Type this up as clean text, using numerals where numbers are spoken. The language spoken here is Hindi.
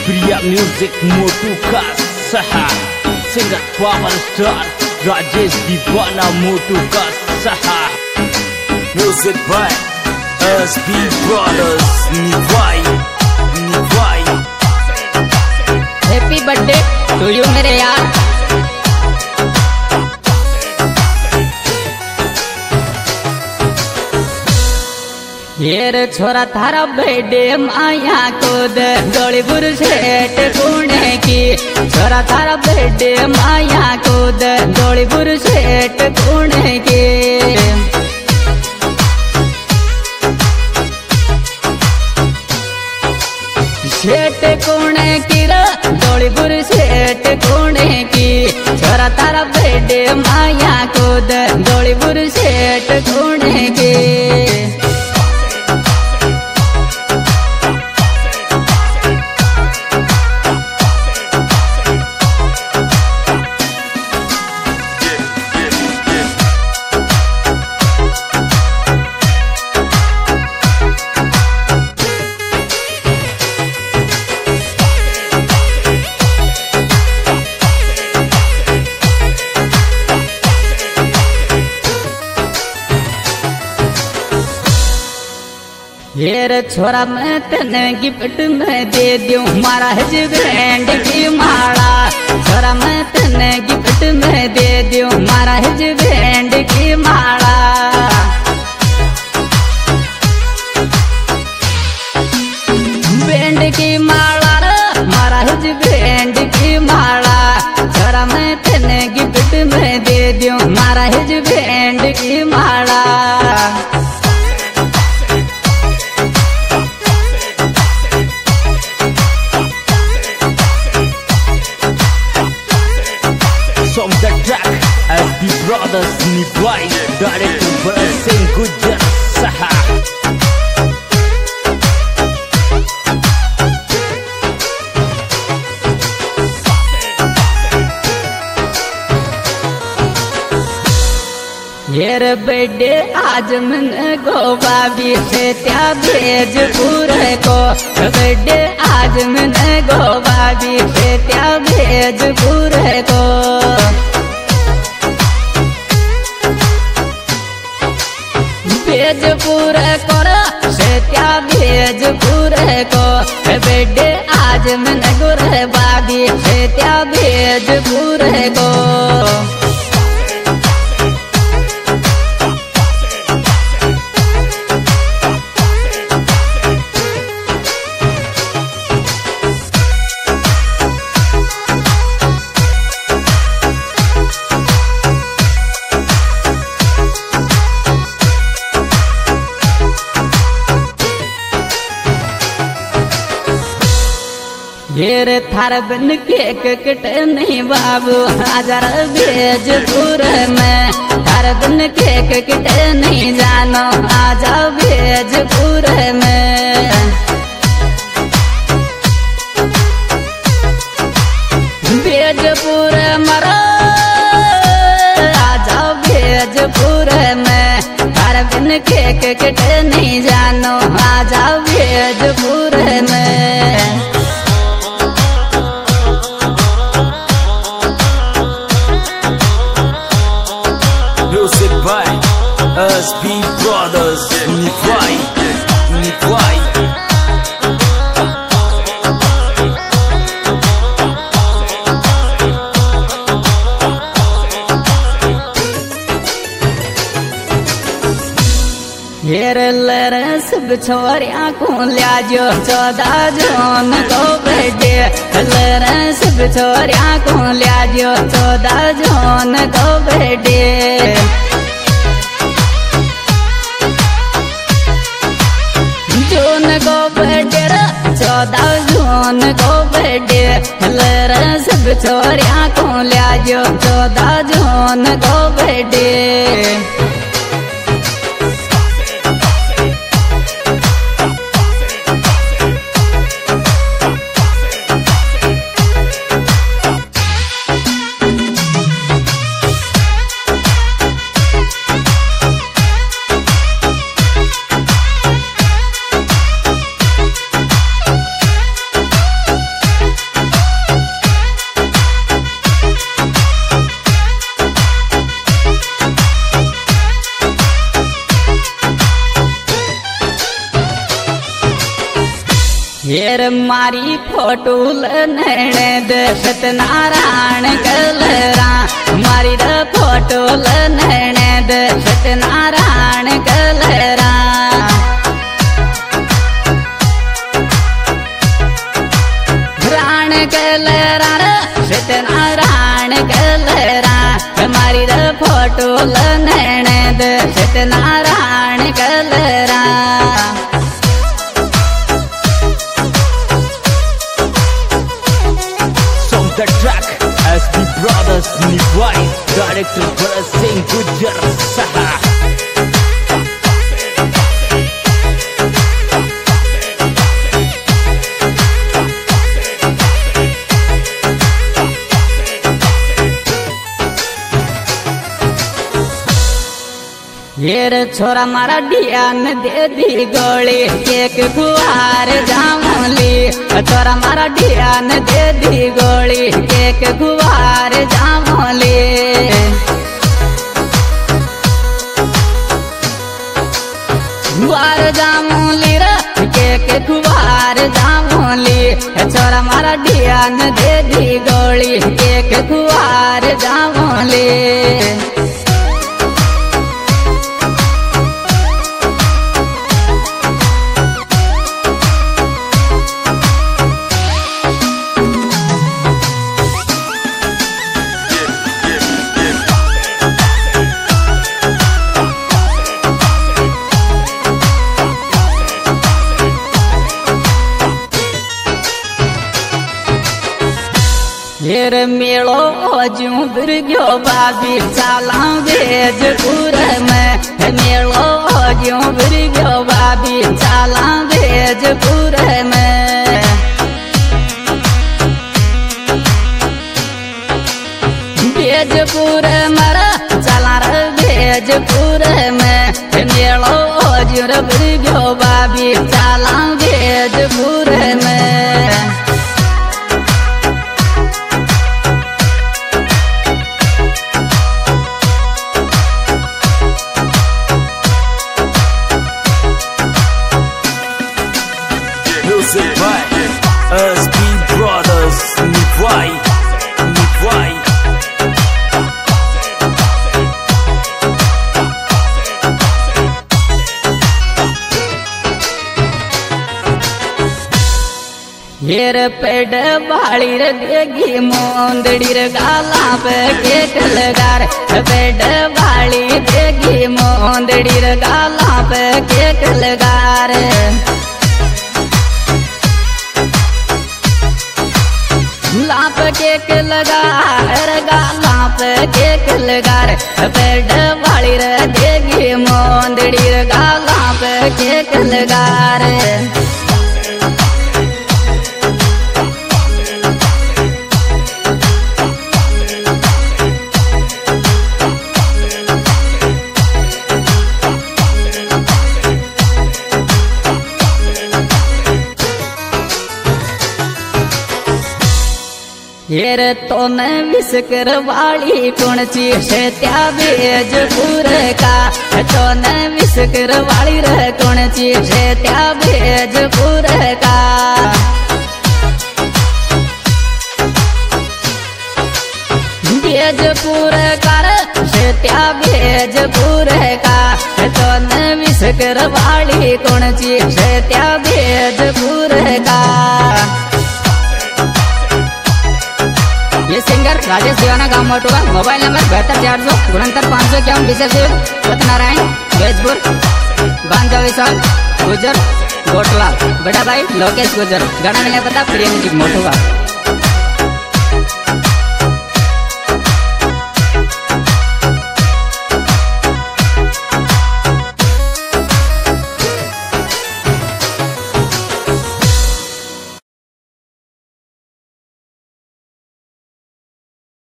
Priya Music Motu ka saha Singer Power Star Rajesh Dibana Motu ka saha Music by SB Brothers Nivai happy birthday to you मेरे यार। ये छोरा थारा बर्थडे माया को दोली बुरशेट कुणे की छोरा थारा बर्थडे माया को दोली बुरशेट कुणे की शेट कोणे की दोली बुरशेट कोणे की छोरा तारा बर्थडे माया को दोली बुरशेट कोणे की ये छोरा मैं तेने गिफ्ट में दे दूं मारा हस्बैंड की माला छोरा मैं तेने गिफ्ट में दे दूं मारा हस्बैंड की माला बैंड की माला मारा हस्बैंड की माला छोरा मैं तेने गिफ्ट में दे दूं मारा हस्बैंड की माला From the track SB Brothers Nivai Director Bersin Gujar Saha ये बर्थडे आज मैंने गोवा भी से त्या भेज पूरे को बर्थडे आज मैंने गोवा भी से त्या भेज पूरे को भेज पूरे को से त्या भेज पूरे को बर्थडे आज मैंने गोरे बाबी से त्या भेज पूरे को ये थार बन केक कट नहीं बाबू हजार भेज पूरे में थार बन केक कट नहीं जानो आजा भेज पूरे में भेज पूरे मरो आजा भेज पूरे में थार बन केक कट नहीं जानो आजा भेज पूरे में Music by SB Brothers Nivai ये लरे सब छोरिया को लियाजो 14 जून को बर्थडे लरे सब छोरिया को लियाजो 14 जून को बर्थडे जून को बर्थडे 14 जून को बर्थडे लरे सब छोरिया को लियाजो 14 जून को बर्थडे हेर मारी फोटो लनणे दे सत्यनारायण कलरा मारी द फोटो लनणे दे सत्यनारायण कलरा राण कलरा सत्यनारायण कलरा मारी द फोटो लनणे दे Satyanarayan Kalra The track SB Brothers Nivai, director Bharat Singh Gujjar Saha. हेर छोरा मारा ध्यान दे दी गोली एक गुआर जामली छोरा मारा ध्यान दे दी गोली एक गुआर जामली गुआर जामली रे एक गुआर जामली छोरा मारा ध्यान दे दी गोली एक गुआर जामली हेर मेलो जू बिरग्यो बाबी चाला भेजपुर में मेलो जू बिरग्यो बाबी चाला भेजपुर में भेजपुर मरा चला भेजपुर में मेलो जूर बिरग्यो बाबी चाला भेजपुर में Music by SB Brothers Nivai. हेर पेड़ बाड़ी रे देगी मोंदड़ी रे गाला पे केक लगार पेड़ बाड़ी देगी मोंदड़ी रे गाला पे केक लगार लाप केक लगा लाप केक लगा पेड़ वाली रे देगी मोंदड़ी रे गाला पे केक लगा हेर तो न विस्कर वाली कुणची शेत्या भेजपुर का तो न विस्कर वाली रे कुणची शेत्या भेजपुर का भेजपुर का शेत्या भेजपुर का तो न विस्कर वाली कुणची शेत्या भेजपुर का ये सिंगर राजेश दीवाना गांव मोटुआ मोबाइल नंबर 72 सत्यनारायण भेजपुर गांजा विशाल गुजर गोटला बड़ा भाई लोकेश गुजर गाना मिले पता प्रियंकी मोटुआ।